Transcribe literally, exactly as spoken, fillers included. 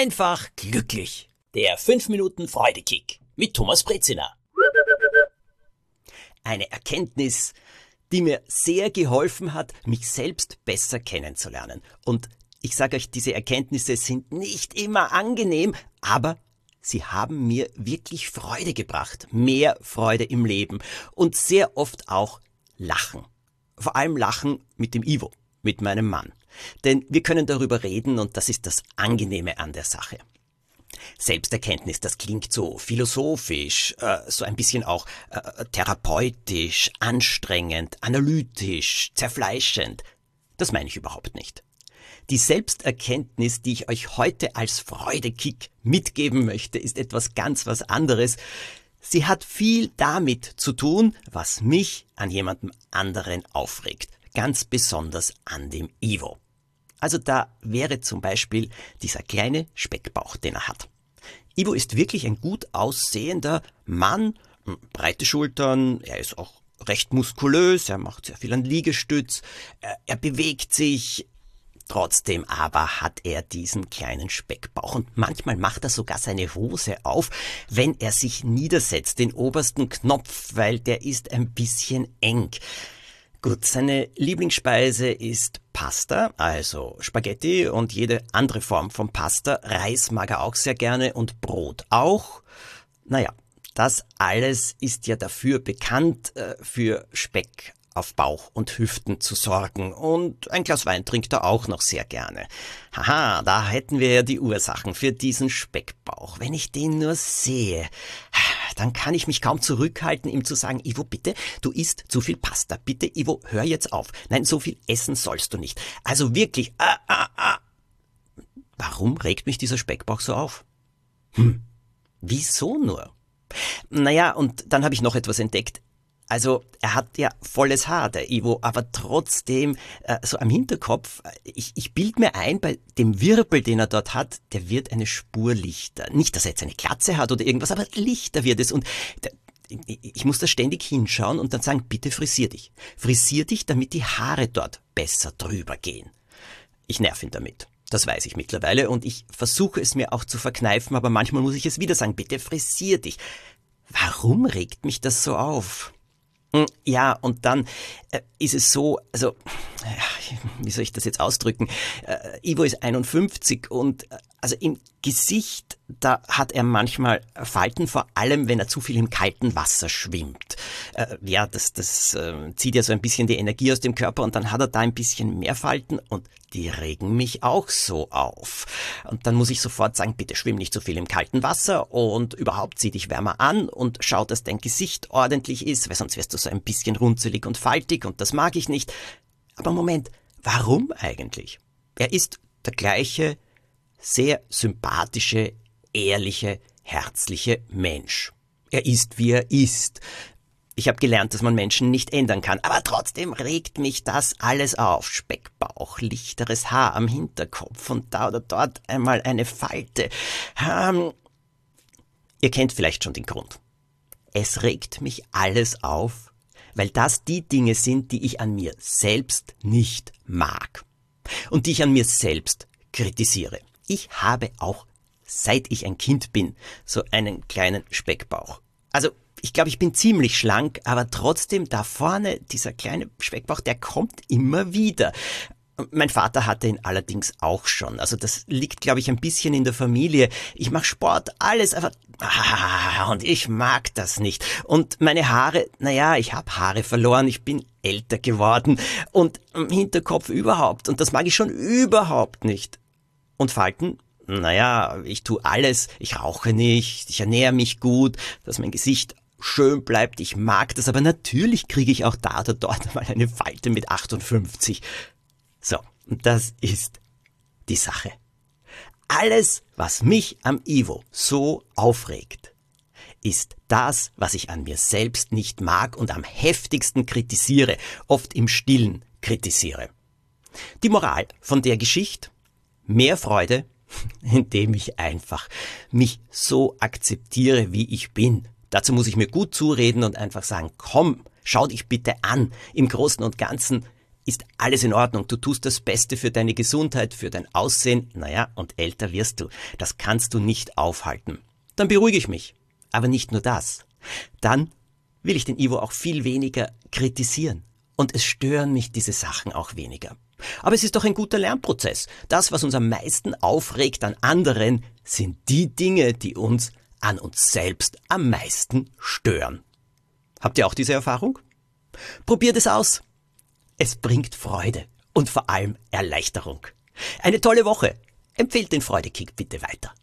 einfach glücklich. Der fünf Minuten Freudekick mit Thomas Brezina. Eine Erkenntnis, die mir sehr geholfen hat, mich selbst besser kennenzulernen. Und ich sage euch, diese Erkenntnisse sind nicht immer angenehm, aber sie haben mir wirklich Freude gebracht. Mehr Freude im Leben und sehr oft auch Lachen. Vor allem Lachen mit dem Ivo, mit meinem Mann. Denn wir können darüber reden und das ist das Angenehme an der Sache. Selbsterkenntnis, das klingt so philosophisch, äh, so ein bisschen auch äh, therapeutisch, anstrengend, analytisch, zerfleischend. Das meine ich überhaupt nicht. Die Selbsterkenntnis, die ich euch heute als Freudekick mitgeben möchte, ist etwas ganz was anderes. Sie hat viel damit zu tun, was mich an jemandem anderen aufregt. Ganz besonders an dem Ivo. Also da wäre zum Beispiel dieser kleine Speckbauch, den er hat. Ivo ist wirklich ein gut aussehender Mann, breite Schultern, er ist auch recht muskulös, er macht sehr viel an Liegestütz, er, er bewegt sich. Trotzdem aber hat er diesen kleinen Speckbauch und manchmal macht er sogar seine Hose auf, wenn er sich niedersetzt, den obersten Knopf, weil der ist ein bisschen eng. Gut, seine Lieblingsspeise ist Pasta, also Spaghetti und jede andere Form von Pasta. Reis mag er auch sehr gerne und Brot auch. Naja, das alles ist ja dafür bekannt, äh, für Speck auf Bauch und Hüften zu sorgen. Und ein Glas Wein trinkt er auch noch sehr gerne. Haha, da hätten wir ja die Ursachen für diesen Speckbauch. Wenn ich den nur sehe, dann kann ich mich kaum zurückhalten, ihm zu sagen, Ivo, bitte, du isst zu viel Pasta. Bitte, Ivo, hör jetzt auf. Nein, so viel essen sollst du nicht. Also wirklich, ah, ah, ah. Warum regt mich dieser Speckbauch so auf? Hm, wieso nur? Naja, und dann habe ich noch etwas entdeckt. Also er hat ja volles Haar, der Ivo, aber trotzdem äh, so am Hinterkopf, ich, ich bild mir ein, bei dem Wirbel, den er dort hat, der wird eine Spur lichter. Nicht, dass er jetzt eine Glatze hat oder irgendwas, aber lichter wird es. Und der, ich muss da ständig hinschauen und dann sagen, bitte frisier dich. Frisier dich, damit die Haare dort besser drüber gehen. Ich nerv ihn damit. Das weiß ich mittlerweile und ich versuche es mir auch zu verkneifen, aber manchmal muss ich es wieder sagen, bitte frisier dich. Warum regt mich das so auf? Ja, und dann äh, ist es so, also, ja, wie soll ich das jetzt ausdrücken? Äh, Ivo ist einundfünfzig und äh, also im Gesicht, da hat er manchmal Falten, vor allem wenn er zu viel im kalten Wasser schwimmt. Äh, ja, das, das äh, zieht ja so ein bisschen die Energie aus dem Körper und dann hat er da ein bisschen mehr Falten und die regen mich auch so auf. Und dann muss ich sofort sagen, bitte schwimm nicht so viel im kalten Wasser und überhaupt zieh dich wärmer an und schau, dass dein Gesicht ordentlich ist, weil sonst wirst du so ein bisschen runzelig und faltig und das mag ich nicht. Aber Moment, warum eigentlich? Er ist der gleiche, sehr sympathische, ehrliche, herzliche Mensch. Er ist, wie er ist. Ich habe gelernt, dass man Menschen nicht ändern kann, aber trotzdem regt mich das alles auf. Speckbauch, lichteres Haar am Hinterkopf und da oder dort einmal eine Falte. Ähm, ihr kennt vielleicht schon den Grund. Es regt mich alles auf, weil das die Dinge sind, die ich an mir selbst nicht mag und die ich an mir selbst kritisiere. Ich habe auch, seit ich ein Kind bin, so einen kleinen Speckbauch. Also ich glaube, ich bin ziemlich schlank, aber trotzdem da vorne, dieser kleine Speckbauch, der kommt immer wieder. Mein Vater hatte ihn allerdings auch schon. Also das liegt, glaube ich, ein bisschen in der Familie. Ich mache Sport, alles, aber ah, und ich mag das nicht. Und meine Haare, naja, ich habe Haare verloren, ich bin älter geworden und im Hinterkopf überhaupt. Und das mag ich schon überhaupt nicht. Und Falten? Naja, ich tue alles. Ich rauche nicht, ich ernähre mich gut, dass mein Gesicht schön bleibt. Ich mag das, aber natürlich kriege ich auch da oder dort mal eine Falte mit achtundfünfzig. So, und das ist die Sache. Alles, was mich am Ivo so aufregt, ist das, was ich an mir selbst nicht mag und am heftigsten kritisiere, oft im Stillen kritisiere. Die Moral von der Geschichte? Mehr Freude, indem ich einfach mich so akzeptiere, wie ich bin. Dazu muss ich mir gut zureden und einfach sagen, komm, schau dich bitte an. Im Großen und Ganzen ist alles in Ordnung. Du tust das Beste für deine Gesundheit, für dein Aussehen. Naja, und älter wirst du. Das kannst du nicht aufhalten. Dann beruhige ich mich. Aber nicht nur das. Dann will ich den Ivo auch viel weniger kritisieren. Und es stören mich diese Sachen auch weniger. Aber es ist doch ein guter Lernprozess. Das, was uns am meisten aufregt an anderen, sind die Dinge, die uns an uns selbst am meisten stören. Habt ihr auch diese Erfahrung? Probiert es aus. Es bringt Freude und vor allem Erleichterung. Eine tolle Woche. Empfehlt den Freudekick bitte weiter.